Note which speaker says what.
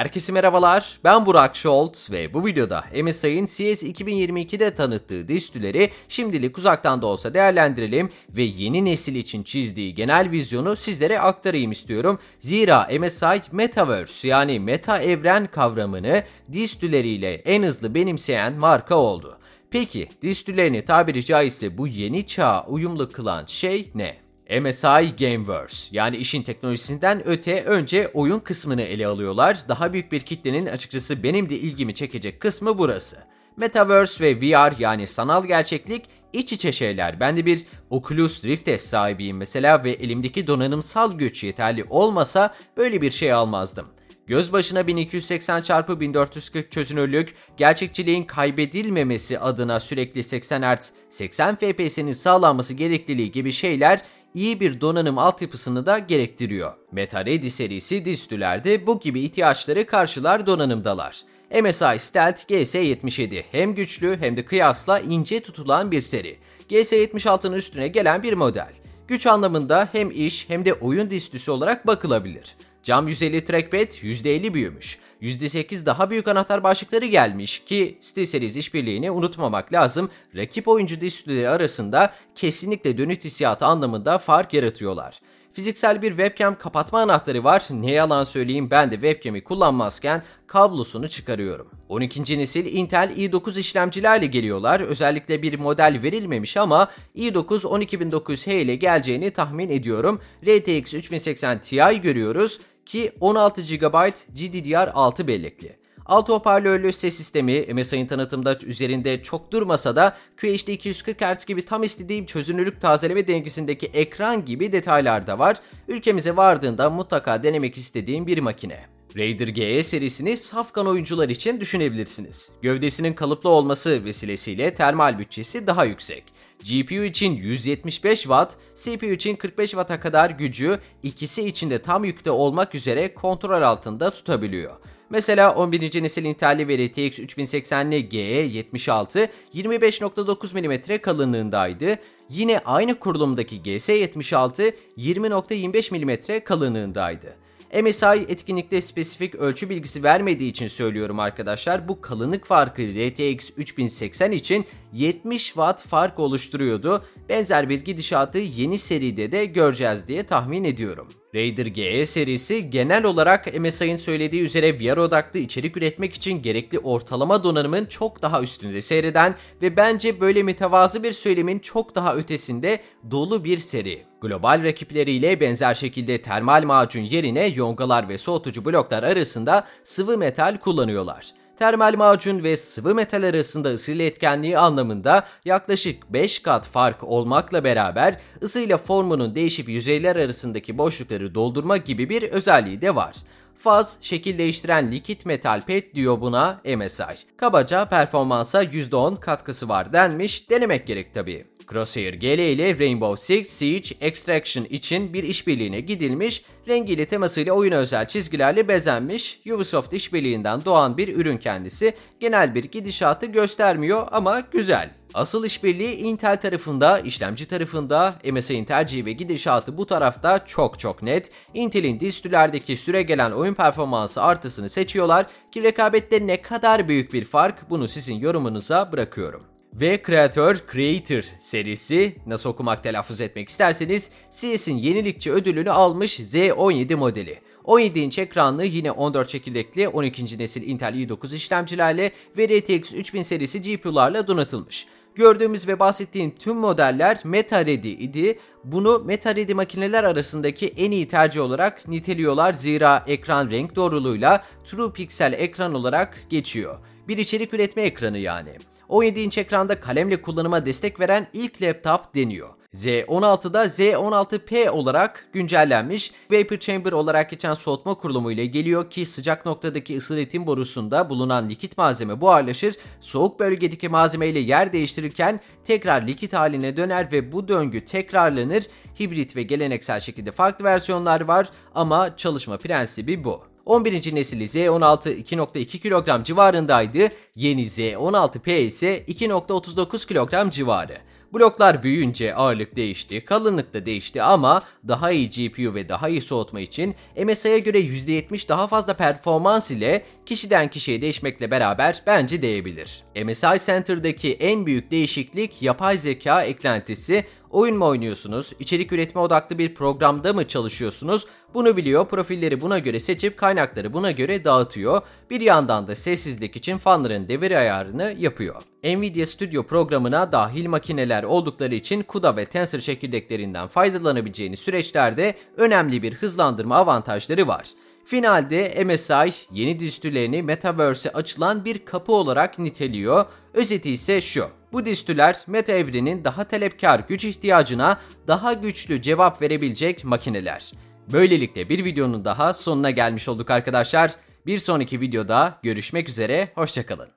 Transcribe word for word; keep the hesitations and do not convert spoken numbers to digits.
Speaker 1: Herkese merhabalar, ben Burak Şolt ve bu videoda M S I'ın C E S iki bin yirmi ikide tanıttığı distüleri şimdilik uzaktan da olsa değerlendirelim ve yeni nesil için çizdiği genel vizyonu sizlere aktarayım istiyorum. Zira M S I Metaverse yani meta evren kavramını distüleriyle en hızlı benimseyen marka oldu. Peki distülerini tabiri caizse bu yeni çağa uyumlu kılan şey ne? M S I Gameverse yani işin teknolojisinden öte önce oyun kısmını ele alıyorlar. Daha büyük bir kitlenin açıkçası benim de ilgimi çekecek kısmı burası. Metaverse ve V R yani sanal gerçeklik iç içe şeyler. Ben de bir Oculus Rift sahibiyim mesela ve elimdeki donanımsal güç yeterli olmasa böyle bir şey almazdım. Göz başına bin iki yüz seksen çarpı bin dört yüz kırk çözünürlük, gerçekçiliğin kaybedilmemesi adına sürekli seksen hertz, seksen F P S'nin sağlanması gerekliliği gibi şeyler iyi bir donanım altyapısını da gerektiriyor. MetaReady serisi distülerde bu gibi ihtiyaçları karşılar donanımdalar. M S I Stealth G S yetmiş yedi hem güçlü hem de kıyasla ince tutulan bir seri. G S yetmiş altının üstüne gelen bir model. Güç anlamında hem iş hem de oyun distüsü olarak bakılabilir. Cam yüz elli trackpad yüzde elli büyümüş. yüzde sekiz daha büyük anahtar başlıkları gelmiş ki SteelSeries işbirliğini unutmamak lazım. Rakip oyuncu distüleri arasında kesinlikle dönüt hissiyatı anlamında fark yaratıyorlar. Fiziksel bir webcam kapatma anahtarı var. Ne yalan söyleyeyim ben de webcam'i kullanmazken kablosunu çıkarıyorum. on ikinci nesil Intel i dokuz işlemcilerle geliyorlar. Özellikle bir model verilmemiş ama i dokuz on iki bin dokuz H ile geleceğini tahmin ediyorum. R T X üç bin seksen Ti görüyoruz ki on altı gigabayt G D D R altı bellekli. Altı hoparlörlü ses sistemi M S I'ın tanıtımda üzerinde çok durmasa da Q H D iki yüz kırk hertz gibi tam istediğim çözünürlük tazeleme dengesindeki ekran gibi detaylar da var. Ülkemize vardığında mutlaka denemek istediğim bir makine. Raider G E serisini safkan oyuncular için düşünebilirsiniz. Gövdesinin kalıplı olması vesilesiyle termal bütçesi daha yüksek. G P U için yüz yetmiş beş watt, C P U için kırk beş watt'a kadar gücü ikisi için de tam yükte olmak üzere kontrol altında tutabiliyor. Mesela on birinci nesil Intel'li ve R T X üç bin seksenli G E yetmiş altı yirmi beş nokta dokuz milimetre kalınlığındaydı. Yine aynı kurulumdaki G S yetmiş altı yirmi nokta yirmi beş milimetre kalınlığındaydı. M S I etkinlikte spesifik ölçü bilgisi vermediği için söylüyorum arkadaşlar. Bu kalınlık farkı R T X üç bin seksen için yetmiş watt fark oluşturuyordu. Benzer bir gidişatı yeni seride de göreceğiz diye tahmin ediyorum. Raider G E serisi genel olarak M S I'ın söylediği üzere V R odaklı içerik üretmek için gerekli ortalama donanımın çok daha üstünde seyreden ve bence böyle mütevazı bir söylemin çok daha ötesinde dolu bir seri. Global rakipleriyle benzer şekilde termal macun yerine yongalar ve soğutucu bloklar arasında sıvı metal kullanıyorlar. Termal macun ve sıvı metal arasında ısı iletkenliği anlamında yaklaşık beş kat fark olmakla beraber ısıyla formunun değişip yüzeyler arasındaki boşlukları doldurma gibi bir özelliği de var. Faz, şekil değiştiren likit metal pet diyor buna M S I. Kabaca performansa yüzde on katkısı var denmiş, denemek gerek tabii. Crosshair G L ile Rainbow Six Siege Extraction için bir işbirliğine gidilmiş, rengiyle temasıyla oyuna özel çizgilerle bezenmiş, Ubisoft işbirliğinden doğan bir ürün kendisi, genel bir gidişatı göstermiyor ama güzel. Asıl işbirliği Intel tarafında, işlemci tarafında, M S I'nin tercihi ve gidişatı bu tarafta çok çok net. Intel'in distülerdeki süregelen oyun performansı artısını seçiyorlar ki rekabette ne kadar büyük bir fark bunu sizin yorumunuza bırakıyorum. Ve Creator Creator serisi, nasıl okumak telaffuz etmek isterseniz, C E S'in yenilikçi ödülünü almış Z on yedi modeli. on yedi inç ekranlı yine on dört çekirdekli on ikinci nesil Intel i dokuz işlemcilerle ve R T X üç bin serisi G P U'larla donatılmış. Gördüğümüz ve bahsettiğim tüm modeller MetaReady idi. Bunu MetaReady makineler arasındaki en iyi tercih olarak niteliyorlar zira ekran renk doğruluğuyla True Pixel ekran olarak geçiyor. Bir içerik üretme ekranı yani. on yedi inç ekranda kalemle kullanıma destek veren ilk laptop deniyor. Z on altıda Z on altı P olarak güncellenmiş, Vapor Chamber olarak geçen soğutma kurulumu ile geliyor ki sıcak noktadaki ısı iletim borusunda bulunan likit malzeme buharlaşır, soğuk bölgedeki malzeme ile yer değiştirirken tekrar likit haline döner ve bu döngü tekrarlanır. Hibrit ve geleneksel şekilde farklı versiyonlar var ama çalışma prensibi bu. on birinci nesili Z on altı iki nokta iki kilogram civarındaydı, yeni Z on altı P ise iki nokta otuz dokuz kilogram civarı. Bloklar büyüyünce ağırlık değişti, kalınlık da değişti ama daha iyi G P U ve daha iyi soğutma için M S I'ye göre yüzde yetmiş daha fazla performans ile kişiden kişiye değişmekle beraber bence değebilir. M S I Center'daki en büyük değişiklik yapay zeka eklentisi. Oyun mu oynuyorsunuz, içerik üretme odaklı bir programda mı çalışıyorsunuz? Bunu biliyor, profilleri buna göre seçip kaynakları buna göre dağıtıyor. Bir yandan da sessizlik için fanların devir ayarını yapıyor. Nvidia Studio programına dahil makineler oldukları için CUDA ve Tensor çekirdeklerinden faydalanabileceğiniz süreçlerde önemli bir hızlandırma avantajları var. Finalde M S I yeni distülerini Metaverse'e açılan bir kapı olarak niteliyor. Özeti ise şu: bu distüler meta evrenin daha talepkar güç ihtiyacına daha güçlü cevap verebilecek makineler. Böylelikle bir videonun daha sonuna gelmiş olduk arkadaşlar. Bir sonraki videoda görüşmek üzere, hoşça kalın.